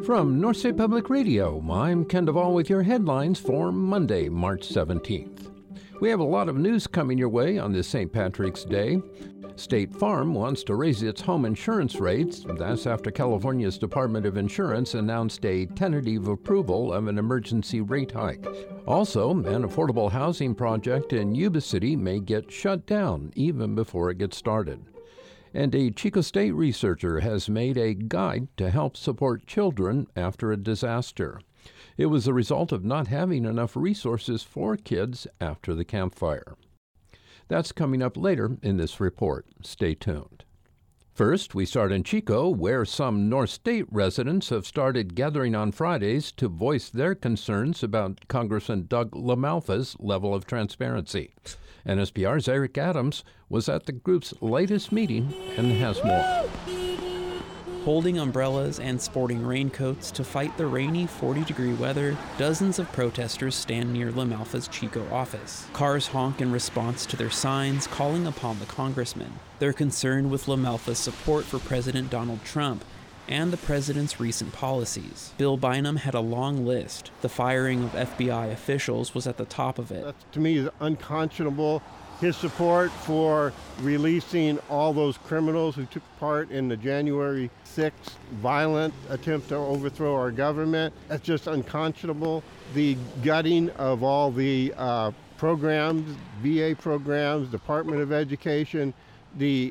From North State Public Radio, I'm Ken Duvall with your headlines for Monday, March 17th. We have a lot of news coming your way on this St. Patrick's Day. State Farm wants to raise its home insurance rates. That's after California's Department of Insurance announced a tentative approval of an emergency rate hike. Also, an affordable housing project in Yuba City may get shut down even before it gets started. And a Chico State researcher has made a guide to help support children after a disaster. It was a result of not having enough resources for kids after the campfire. That's coming up later in this report. Stay tuned. First, we start in Chico, where some North State residents have started gathering on Fridays to voice their concerns about Congressman Doug LaMalfa's level of transparency. NSPR's Eric Adams was at the group's latest meeting and has more. Holding umbrellas and sporting raincoats to fight the rainy 40-degree weather, dozens of protesters stand near LaMalfa's Chico office. Cars honk in response to their signs calling upon the congressman. They're concerned with LaMalfa's support for President Donald Trump and the president's recent policies. Bill Bynum had a long list. The firing of FBI officials was at the top of it. That, to me, is unconscionable. His support for releasing all those criminals who took part in the January 6th violent attempt to overthrow our government, that's just unconscionable. The gutting of all the programs, VA programs, Department of Education, the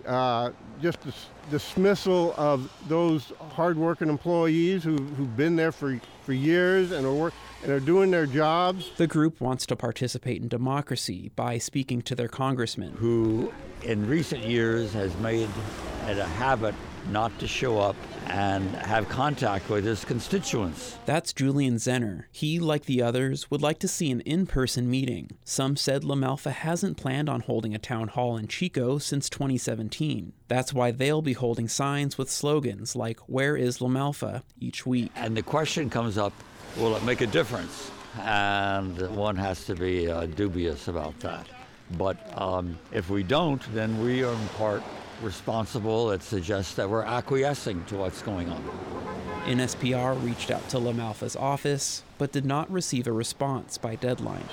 dismissal of those hardworking employees who've been there for years and are doing their jobs. The group wants to participate in democracy by speaking to their congressman, who in recent years has made it a habit not to show up and have contact with his constituents. That's Julian Zenner. He, like the others, would like to see an in-person meeting. Some said LaMalfa hasn't planned on holding a town hall in Chico since 2017. That's why they'll be holding signs with slogans like, "Where is LaMalfa?" each week. And the question comes up, will it make a difference? And one has to be dubious about that. But if we don't, then we are in part responsible. It suggests that we're acquiescing to what's going on. NSPR reached out to LaMalfa's office, but did not receive a response by deadline.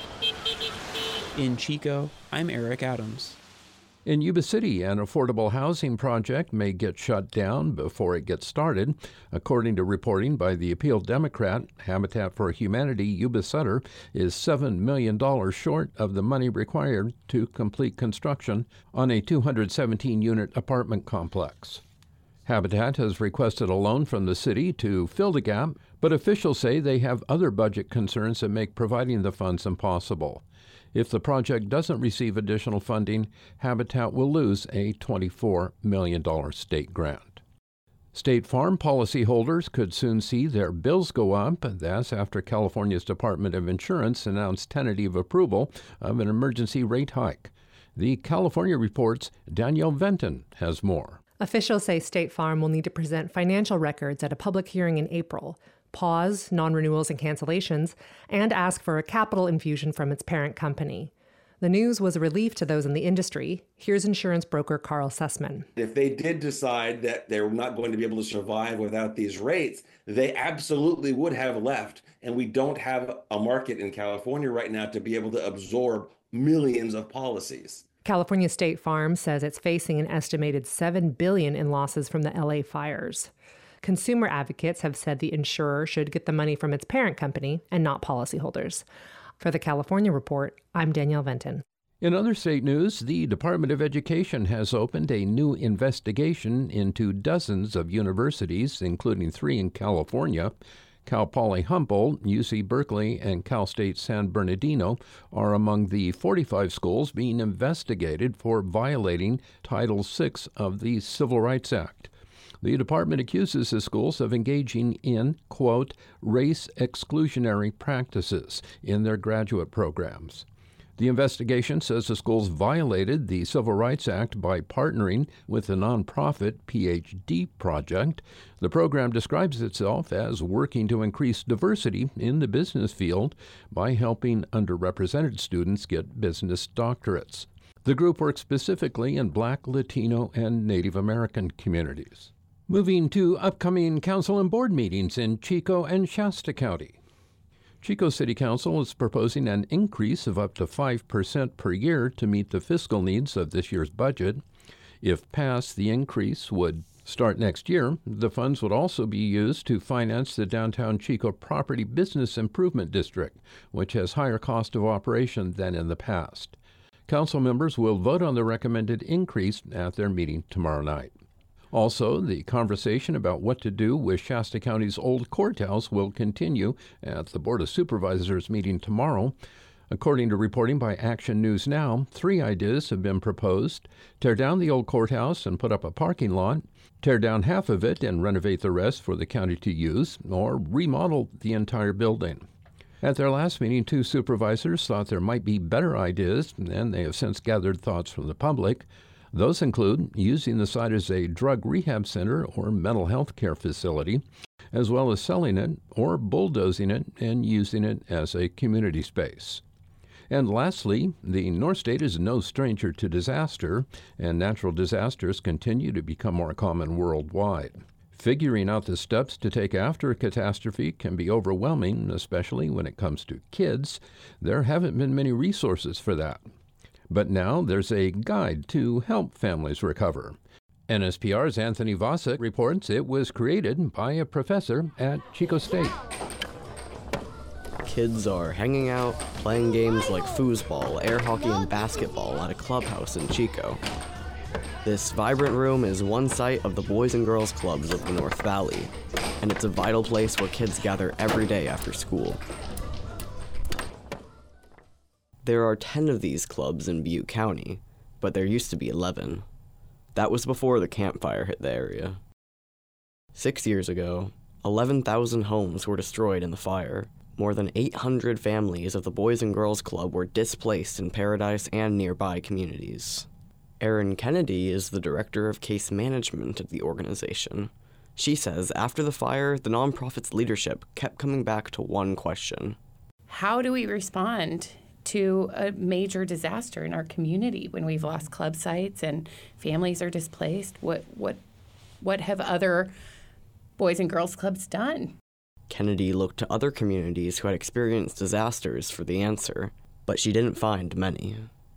In Chico, I'm Eric Adams. In Yuba City, an affordable housing project may get shut down before it gets started. According to reporting by the Appeal Democrat, Habitat for Humanity Yuba Sutter is $7 million short of the money required to complete construction on a 217-unit apartment complex. Habitat has requested a loan from the city to fill the gap, but officials say they have other budget concerns that make providing the funds impossible. If the project doesn't receive additional funding, Habitat will lose a $24 million state grant. State Farm policyholders could soon see their bills go up. That's after California's Department of Insurance announced tentative approval of an emergency rate hike. The California Report's Danielle Venton has more. Officials say State Farm will need to present financial records at a public hearing in April, pause non-renewals and cancellations, and ask for a capital infusion from its parent company. The news was a relief to those in the industry. Here's insurance broker Carl Sussman. If they did decide that they were not going to be able to survive without these rates, they absolutely would have left. And we don't have a market in California right now to be able to absorb millions of policies. California State Farm says it's facing an estimated $7 billion in losses from the LA fires. Consumer advocates have said the insurer should get the money from its parent company and not policyholders. For the California Report, I'm Danielle Venton. In other state news, the Department of Education has opened a new investigation into dozens of universities, including 3 in California. Cal Poly Humboldt, UC Berkeley, and Cal State San Bernardino are among the 45 schools being investigated for violating Title VI of the Civil Rights Act. The department accuses the schools of engaging in, quote, race exclusionary practices in their graduate programs. The investigation says the schools violated the Civil Rights Act by partnering with the nonprofit PhD Project. The program describes itself as working to increase diversity in the business field by helping underrepresented students get business doctorates. The group works specifically in Black, Latino, and Native American communities. Moving to upcoming council and board meetings in Chico and Shasta County. Chico City Council is proposing an increase of up to 5% per year to meet the fiscal needs of this year's budget. If passed, the increase would start next year. The funds would also be used to finance the downtown Chico Property Business Improvement District, which has higher cost of operation than in the past. Council members will vote on the recommended increase at their meeting tomorrow night. Also, the conversation about what to do with Shasta County's old courthouse will continue at the Board of Supervisors meeting tomorrow. According to reporting by Action News Now, 3 ideas have been proposed: tear down the old courthouse and put up a parking lot, tear down half of it and renovate the rest for the county to use, or remodel the entire building. At their last meeting, 2 supervisors thought there might be better ideas, and they have since gathered thoughts from the public. Those include using the site as a drug rehab center or mental health care facility, as well as selling it or bulldozing it and using it as a community space. And lastly, the North State is no stranger to disaster, and natural disasters continue to become more common worldwide. Figuring out the steps to take after a catastrophe can be overwhelming, especially when it comes to kids. There haven't been many resources for that. But now there's a guide to help families recover. NSPR's Anthony Vasa reports it was created by a professor at Chico State. Kids are hanging out, playing games like foosball, air hockey, and basketball at a clubhouse in Chico. This vibrant room is one site of the Boys and Girls Clubs of the North Valley, and it's a vital place where kids gather every day after school. There are 10 of these clubs in Butte County, but there used to be 11. That was before the Camp Fire hit the area. 6 years ago, 11,000 homes were destroyed in the fire. More than 800 families of the Boys and Girls Club were displaced in Paradise and nearby communities. Erin Kennedy is the director of case management at the organization. She says after the fire, the nonprofit's leadership kept coming back to one question. How do we respond to a major disaster in our community when we've lost club sites and families are displaced? What have other Boys and Girls Clubs done? Kennedy looked to other communities who had experienced disasters for the answer, but she didn't find many.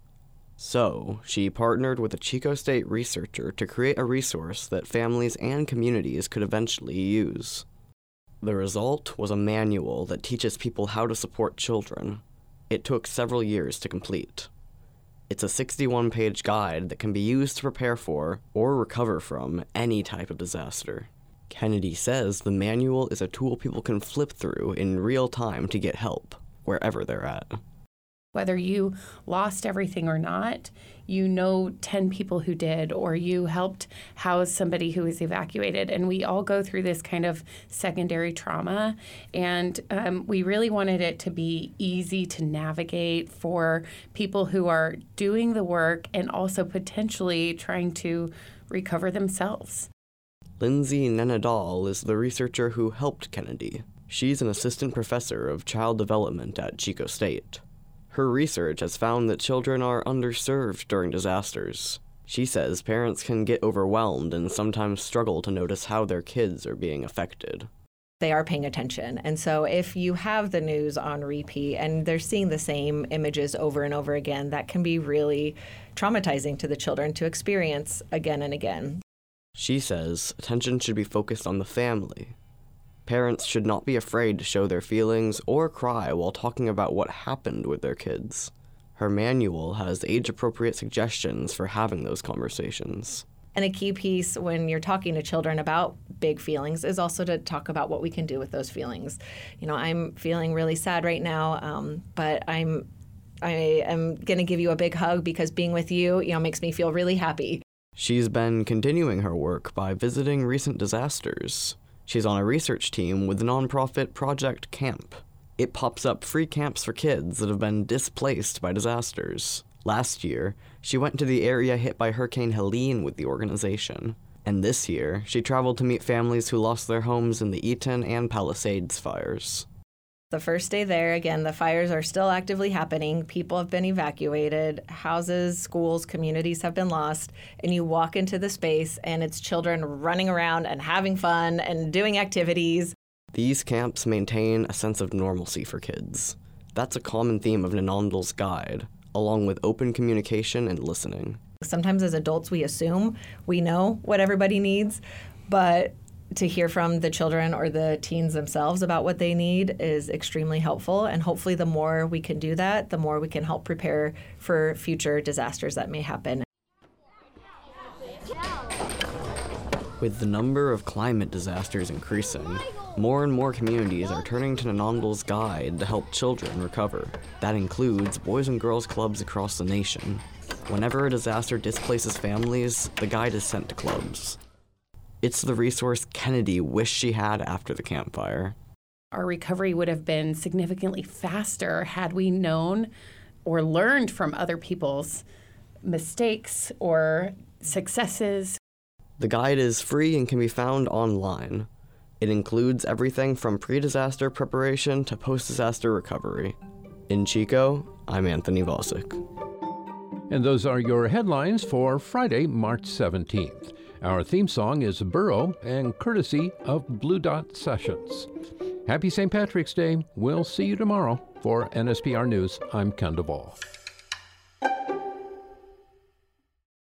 So, she partnered with a Chico State researcher to create a resource that families and communities could eventually use. The result was a manual that teaches people how to support children. It took several years to complete. It's a 61-page guide that can be used to prepare for or recover from any type of disaster. Kennedy says the manual is a tool people can flip through in real time to get help, wherever they're at. Whether you lost everything or not, you know 10 people who did, or you helped house somebody who was evacuated. And we all go through this kind of secondary trauma. And we really wanted it to be easy to navigate for people who are doing the work and also potentially trying to recover themselves. Lindsay Nenadal is the researcher who helped Kennedy. She's an assistant professor of child development at Chico State. Her research has found that children are underserved during disasters. She says parents can get overwhelmed and sometimes struggle to notice how their kids are being affected. They are paying attention. And so if you have the news on repeat and they're seeing the same images over and over again, that can be really traumatizing to the children to experience again and again. She says attention should be focused on the family. Parents should not be afraid to show their feelings or cry while talking about what happened with their kids. Her manual has age-appropriate suggestions for having those conversations. And a key piece when you're talking to children about big feelings is also to talk about what we can do with those feelings. You know, I'm feeling really sad right now, but I am going to give you a big hug because being with you, makes me feel really happy. She's been continuing her work by visiting recent disasters. She's on a research team with the nonprofit Project Camp. It pops up free camps for kids that have been displaced by disasters. Last year, she went to the area hit by Hurricane Helene with the organization. And this year, she traveled to meet families who lost their homes in the Eaton and Palisades fires. The first day there, again, the fires are still actively happening. People have been evacuated. Houses, schools, communities have been lost. And you walk into the space and it's children running around and having fun and doing activities. These camps maintain a sense of normalcy for kids. That's a common theme of Nanandal's guide, along with open communication and listening. Sometimes as adults, we assume we know what everybody needs, but to hear from the children or the teens themselves about what they need is extremely helpful. And hopefully the more we can do that, the more we can help prepare for future disasters that may happen. With the number of climate disasters increasing, more and more communities are turning to Nanandal's guide to help children recover. That includes Boys and Girls Clubs across the nation. Whenever a disaster displaces families, the guide is sent to clubs. It's the resource Kennedy wished she had after the campfire. Our recovery would have been significantly faster had we known or learned from other people's mistakes or successes. The guide is free and can be found online. It includes everything from pre-disaster preparation to post-disaster recovery. In Chico, I'm Anthony Vosick. And those are your headlines for Friday, March 17th. Our theme song is Burrow and courtesy of Blue Dot Sessions. Happy St. Patrick's Day. We'll see you tomorrow. For NSPR News, I'm Ken Duvall.